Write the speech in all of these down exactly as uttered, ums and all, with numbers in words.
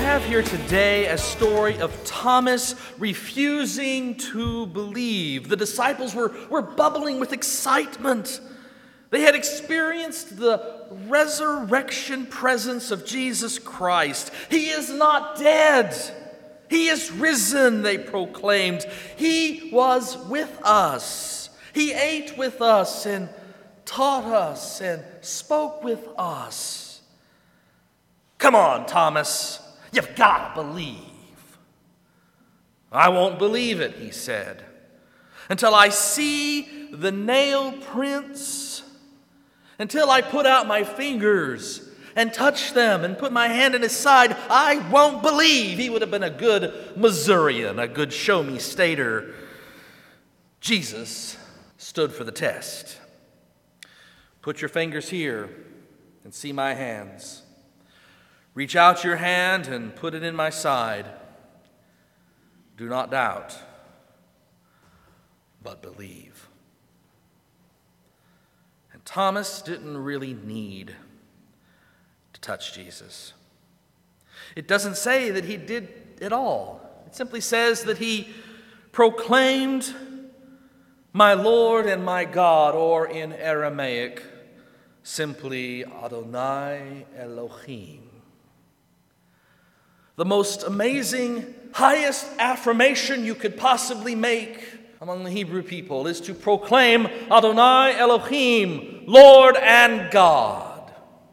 have here today a story of Thomas refusing to believe. The disciples were, were bubbling with excitement. They had experienced the resurrection presence of Jesus Christ. He is not dead. He is risen, they proclaimed. He was with us. He ate with us and taught us and spoke with us. Come on, Thomas. You've got to believe. I won't believe it, he said, until I see the nail prints, until I put out my fingers and touch them and put my hand in his side. I won't believe. He would have been a good Missourian, a good show-me-stater. Jesus stood for the test. Put your fingers here and see my hands. Reach out your hand and put it in my side. Do not doubt, but believe. And Thomas didn't really need to touch Jesus. It doesn't say that he did it all. It simply says that he proclaimed, "My Lord and my God," or in Aramaic, simply Adonai Elohim. The most amazing, highest affirmation you could possibly make among the Hebrew people is to proclaim Adonai Elohim, Lord and God.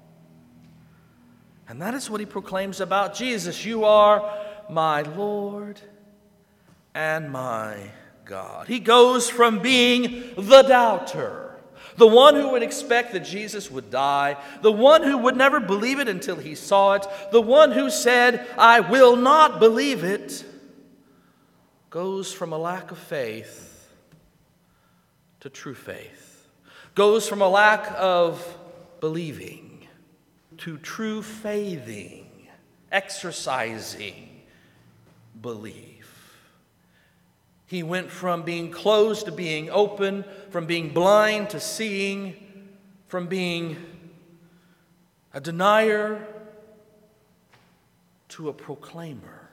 And that is what he proclaims about Jesus. You are my Lord and my God. He goes from being the doubter, the one who would expect that Jesus would die, the one who would never believe it until he saw it, the one who said, "I will not believe it," goes from a lack of faith to true faith, goes from a lack of believing to true faithing, exercising belief. He went from being closed to being open, from being blind to seeing, from being a denier to a proclaimer.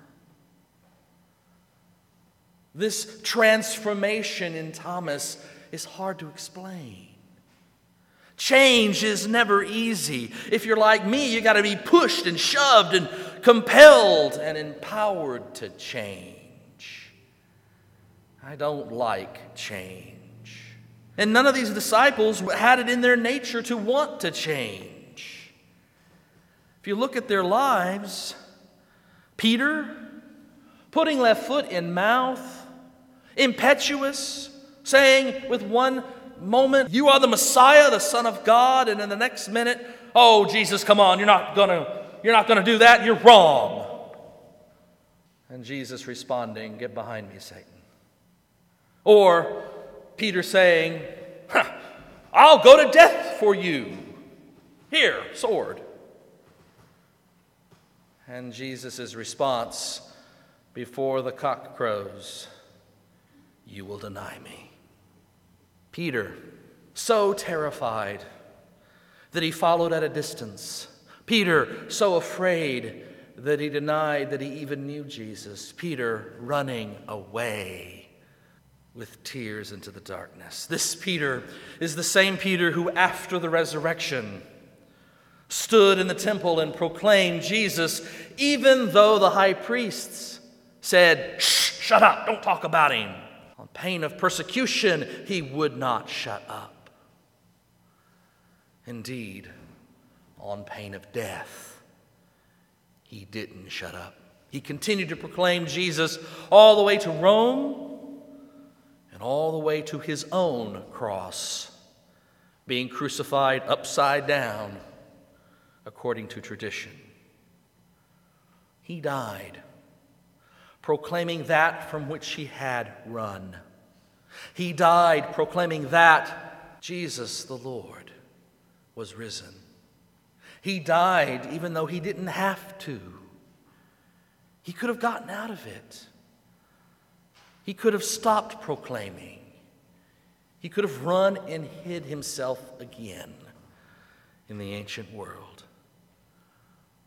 This transformation in Thomas is hard to explain. Change is never easy. If you're like me, you got to be pushed and shoved and compelled and empowered to change. I don't like change. And none of these disciples had it in their nature to want to change. If you look at their lives, Peter, putting left foot in mouth, impetuous, saying with one moment, "You are the Messiah, the Son of God," and in the next minute, "Oh, Jesus, come on, you're not gonna, you're not gonna do that, you're wrong." And Jesus responding, "Get behind me, Satan." Or Peter saying, huh, "I'll go to death for you. Here, sword." And Jesus' response, "Before the cock crows, you will deny me." Peter, so terrified that he followed at a distance. Peter, so afraid that he denied that he even knew Jesus. Peter, running away with tears into the darkness. This Peter is the same Peter who, after the resurrection, stood in the temple and proclaimed Jesus, even though the high priests said, "Shh, shut up, don't talk about him." On pain of persecution, he would not shut up. Indeed, on pain of death, he didn't shut up. He continued to proclaim Jesus all the way to Rome, all the way to his own cross, being crucified upside down according to tradition. He died, proclaiming that from which he had run. He died proclaiming that Jesus the Lord was risen. He died even though he didn't have to. He could have gotten out of it. He could have stopped proclaiming. He could have run and hid himself again in the ancient world.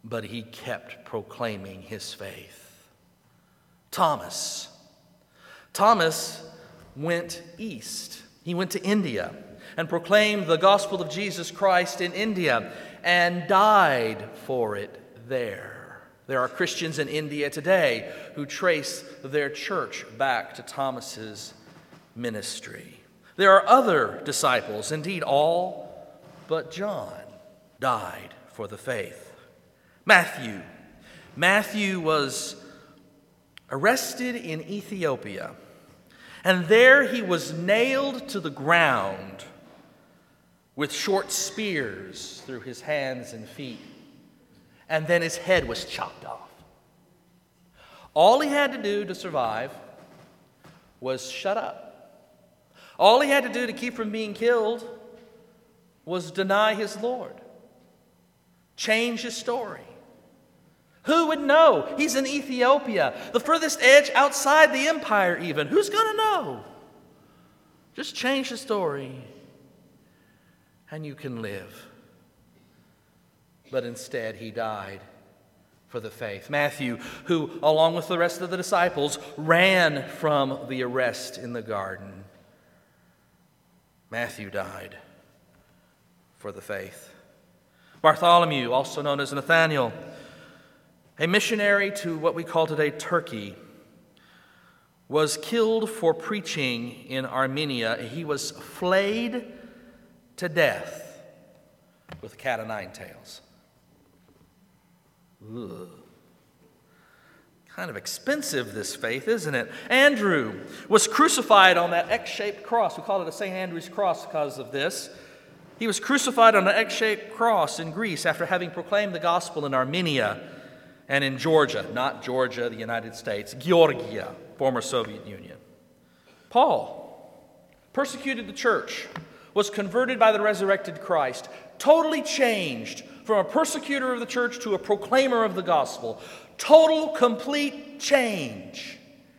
but he kept proclaiming his faith. Thomas. Thomas went east. He went to India and proclaimed the gospel of Jesus Christ in India and died for it there. There are Christians in India today who trace their church back to Thomas's ministry. There are other disciples, indeed all but John, died for the faith. Matthew. Matthew was arrested in Ethiopia, and there he was nailed to the ground with short spears through his hands and feet, and then his head was chopped off. All he had to do to survive was shut up. All he had to do to keep from being killed was deny his Lord, change his story. Who would know? He's in Ethiopia, the furthest edge outside the empire even. Who's going to know? Just change the story and you can live. But instead, he died for the faith. Matthew, who, along with the rest of the disciples, ran from the arrest in the garden. Matthew died for the faith. Bartholomew, also known as Nathanael, a missionary to what we call today Turkey, was killed for preaching in Armenia. He was flayed to death with a cat o' nine tails. Ugh. Kind of expensive, this faith, isn't it? Andrew was crucified on that X-shaped cross. We call it a Saint Andrew's cross because of this. He was crucified on an X-shaped cross in Greece after having proclaimed the gospel in Armenia and in Georgia, not Georgia, the United States, Georgia, former Soviet Union. Paul persecuted the church, was converted by the resurrected Christ, totally changed from a persecutor of the church to a proclaimer of the gospel. Total, complete change.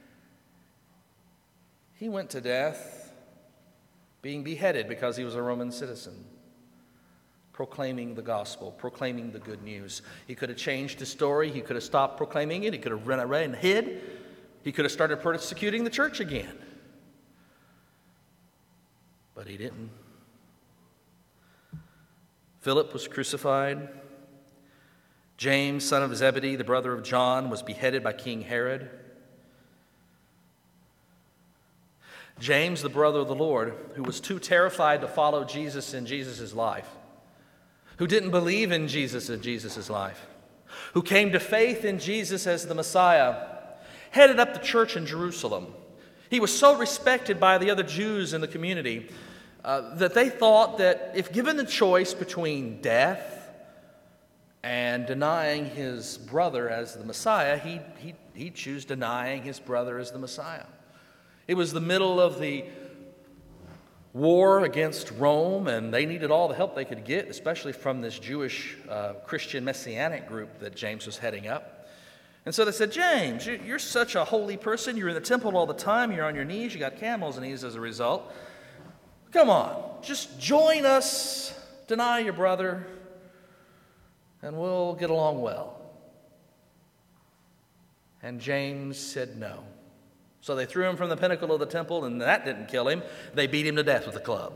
He went to death being beheaded because he was a Roman citizen, proclaiming the gospel, proclaiming the good news. He could have changed his story. He could have stopped proclaiming it. He could have run away and hid. He could have started persecuting the church again. But he didn't. Philip was crucified. James, son of Zebedee, the brother of John, was beheaded by King Herod. James, the brother of the Lord, who was too terrified to follow Jesus in Jesus' life, who didn't believe in Jesus in Jesus' life, who came to faith in Jesus as the Messiah, headed up the church in Jerusalem. He was so respected by the other Jews in the community uh, that they thought that if given the choice between death and denying his brother as the Messiah, he'd, he'd, he'd choose denying his brother as the Messiah. It was the middle of the war against Rome, and they needed all the help they could get, especially from this Jewish uh, Christian Messianic group that James was heading up. And so they said, James, you're such a holy person. You're in the temple all the time. You're on your knees. You got camels' knees as a result. Come on, just join us, deny your brother, and we'll get along well. And James said no. So they threw him from the pinnacle of the temple, and that didn't kill him. They beat him to death with a club.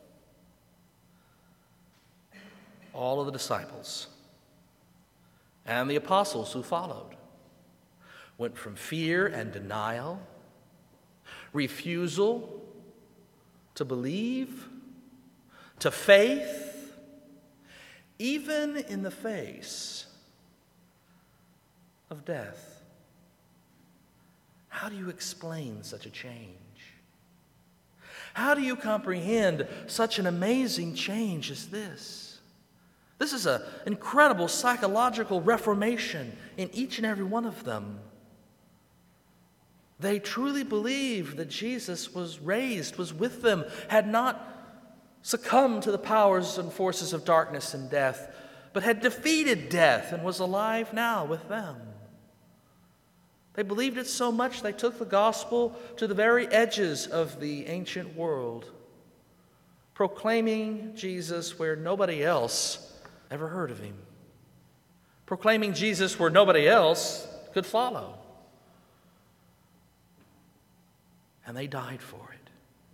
All of the disciples and the apostles who followed went from fear and denial, refusal to believe, to faith, even in the face of death. How do you explain such a change? How do you comprehend such an amazing change as this? This is an incredible psychological reformation in each and every one of them. They truly believed that Jesus was raised, was with them, had not succumbed to the powers and forces of darkness and death, but had defeated death and was alive now with them. They believed it so much they took the gospel to the very edges of the ancient world, proclaiming Jesus where nobody else ever heard of him, proclaiming Jesus where nobody else could follow. And they died for it.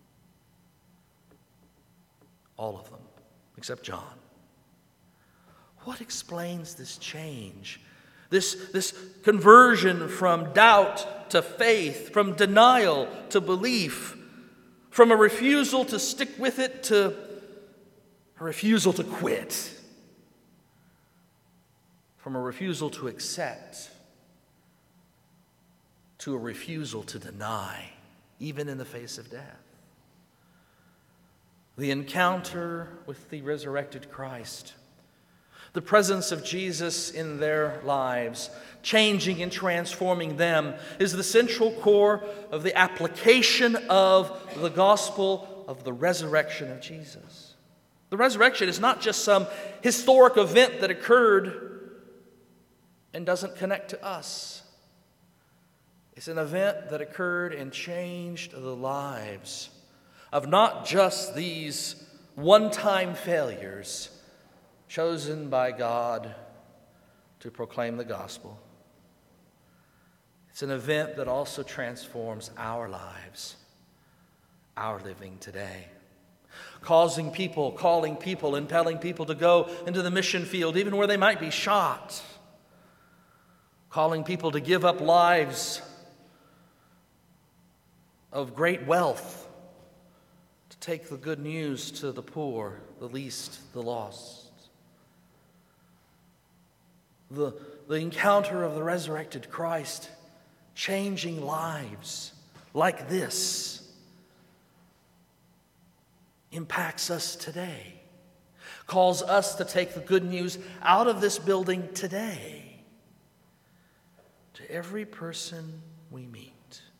All of them, except John. What explains this change? This, this conversion from doubt to faith, from denial to belief, from a refusal to stick with it to a refusal to quit, from a refusal to accept to a refusal to deny, even in the face of death. The encounter with the resurrected Christ, the presence of Jesus in their lives, changing and transforming them, is the central core of the application of the gospel of the resurrection of Jesus. The resurrection is not just some historic event that occurred and doesn't connect to us. It's an event that occurred and changed the lives of not just these one-time failures chosen by God to proclaim the gospel. It's an event that also transforms our lives, our living today. Causing people, calling people, impelling people to go into the mission field, even where they might be shot. Calling people to give up lives of great wealth to take the good news to the poor, the least, the lost. The, the encounter of the resurrected Christ changing lives like this impacts us today, calls us to take the good news out of this building today to every person we meet.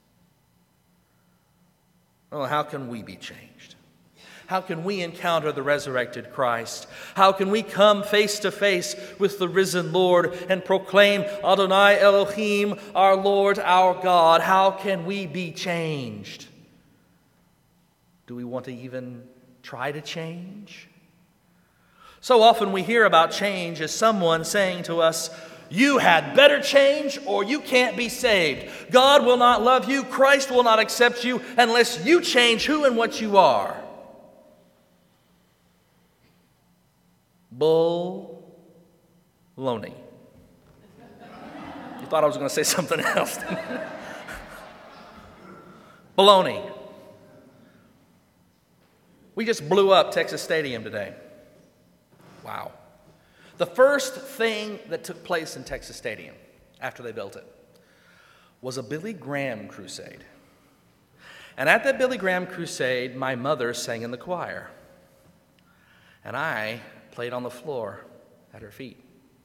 Well, how can we be changed? How can we encounter the resurrected Christ? How can we come face to face with the risen Lord and proclaim Adonai Elohim, our Lord, our God? How can we be changed? Do we want to even try to change? So often we hear about change as someone saying to us, you had better change or you can't be saved. God will not love you. Christ will not accept you unless you change who and what you are. Bull-loney. You thought I was going to say something else. Baloney. We just blew up Texas Stadium today. Wow. The first thing that took place in Texas Stadium after they built it was a Billy Graham crusade. And at that Billy Graham crusade, my mother sang in the choir. And I played on the floor at her feet.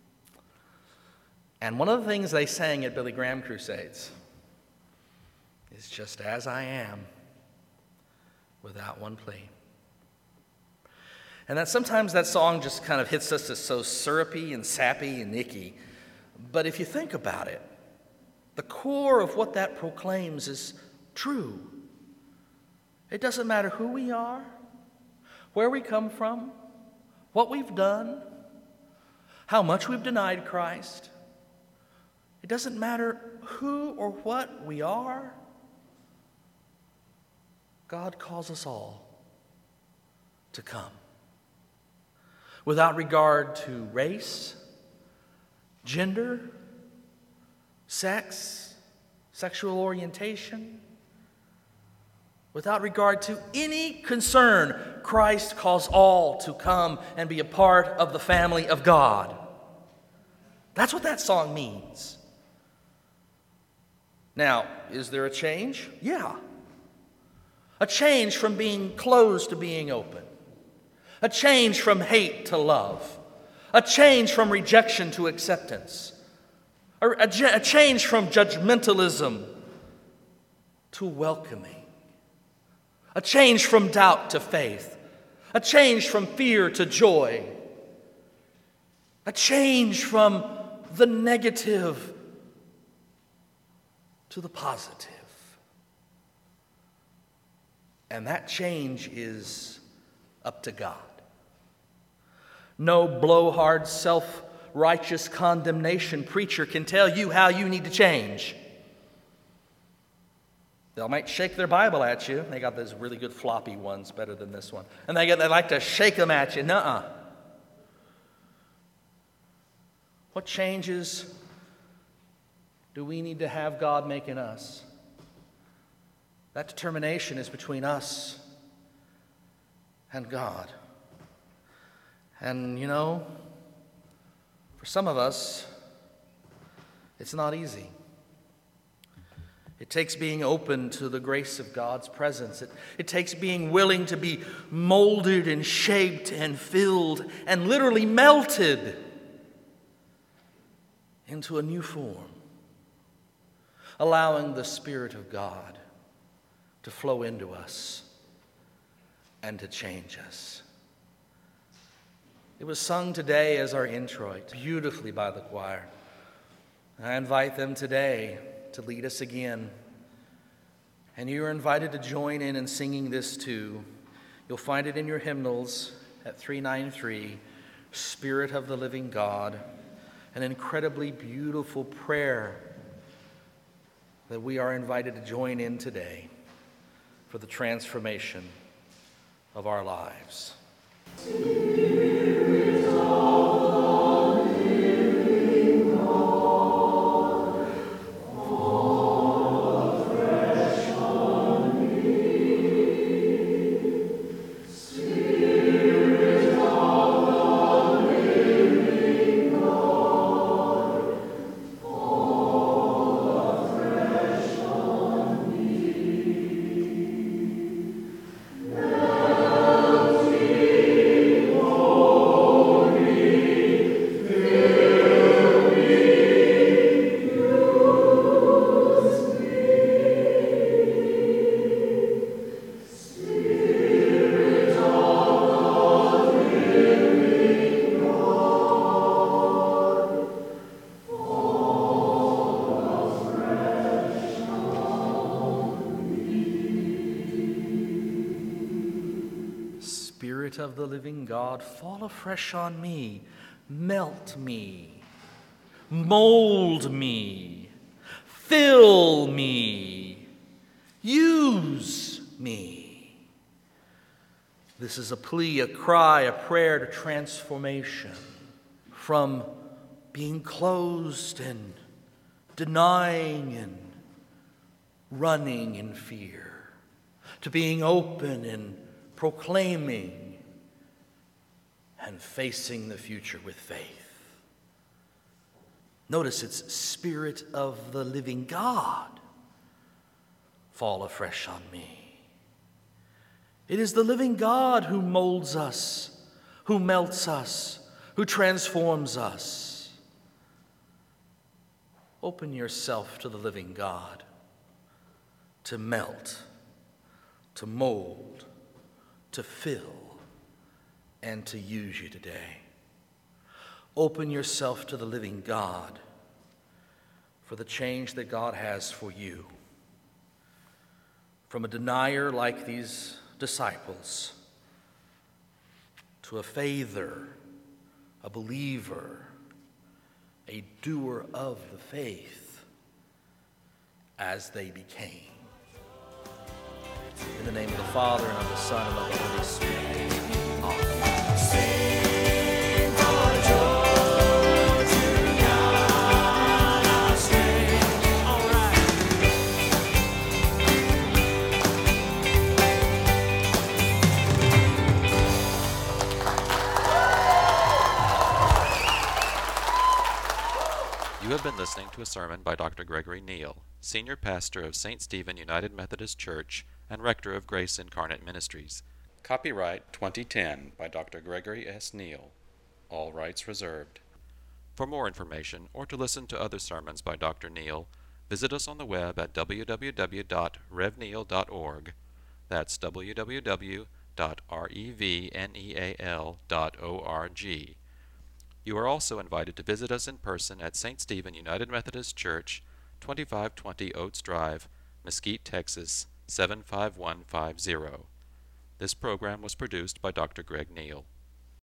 And one of the things they sang at Billy Graham crusades is just as I am, without one plea. And that sometimes that song just kind of hits us as so syrupy and sappy and icky. But if you think about it, the core of what that proclaims is true. It doesn't matter who we are, where we come from, what we've done, how much we've denied Christ. It doesn't matter who or what we are. God calls us all to come. Without regard to race, gender, sex, sexual orientation, without regard to any concern, Christ calls all to come and be a part of the family of God. That's what that song means. Now, is there a change? Yeah. A change from being closed to being open. A change from hate to love. A change from rejection to acceptance. A, a, a change from judgmentalism to welcoming. A change from doubt to faith. A change from fear to joy. A change from the negative to the positive. And that change is up to God. No blowhard, self righteous condemnation preacher can tell you how you need to change. They might shake their Bible at you. They got those really good floppy ones, better than this one. And they, get, they like to shake them at you. Nuh-uh. What changes do we need to have God make in us? That determination is between us and God. And you know, for some of us, it's not easy. It takes being open to the grace of God's presence. It, it takes being willing to be molded and shaped and filled and literally melted into a new form, allowing the Spirit of God to flow into us and to change us. It was sung today as our introit, beautifully by the choir. I invite them today to lead us again. And you are invited to join in in singing this too. You'll find it in your hymnals at three ninety-three, Spirit of the Living God, an incredibly beautiful prayer that we are invited to join in today for the transformation of our lives. Spirit of the living God, fall afresh on me, melt me, mold me, fill me, use me. This is a plea, a cry, a prayer to transformation from being closed and denying and running in fear to being open and proclaiming and facing the future with faith. Notice it's Spirit of the living God, fall afresh on me. It is the living God who molds us, who melts us, who transforms us. Open yourself to the living God to melt, to mold, to fill, and to use you today. Open yourself to the living God for the change that God has for you. From a denier like these disciples to a faither, a believer, a doer of the faith as they became. In the name of the Father, and of the Son, and of the Holy Spirit. Amen. Sing for joy to God our strength. All right. You have been listening to a sermon by Doctor Gregory Neal, Senior Pastor of Saint Stephen United Methodist Church and Rector of Grace Incarnate Ministries. Copyright twenty ten by Doctor Gregory S. Neal. All rights reserved. For more information or to listen to other sermons by Doctor Neal, visit us on the web at w w w dot rev neal dot org. That's w w w dot rev neal dot org. You are also invited to visit us in person at Saint Stephen United Methodist Church, twenty-five twenty Oates Drive, Mesquite, Texas, seven five one five zero. This program was produced by Doctor Greg Neal.